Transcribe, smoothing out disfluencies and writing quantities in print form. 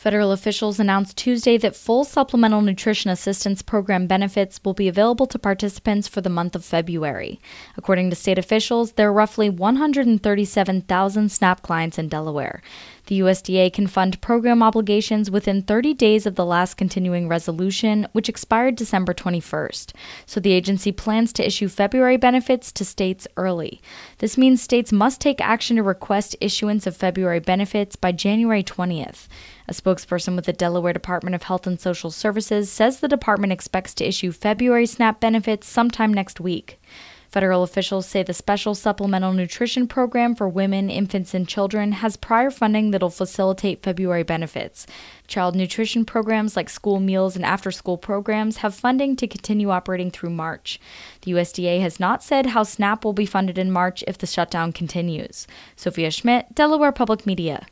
Federal officials announced Tuesday that full Supplemental Nutrition Assistance Program benefits will be available to participants for the month of February. According to state officials, there are roughly 137,000 SNAP clients in Delaware. The USDA can fund program obligations within 30 days of the last continuing resolution, which expired December 21st. So the agency plans to issue February benefits to states early. This means states must take action to request issuance of February benefits by January 20th. A spokesperson with the Delaware Department of Health and Social Services says the department expects to issue February SNAP benefits sometime next week. Federal officials say the Special Supplemental Nutrition Program for women, infants, and children has prior funding that'll facilitate February benefits. Child nutrition programs like school meals and after-school programs have funding to continue operating through March. The USDA has not said how SNAP will be funded in March if the shutdown continues. Sophia Schmidt, Delaware Public Media.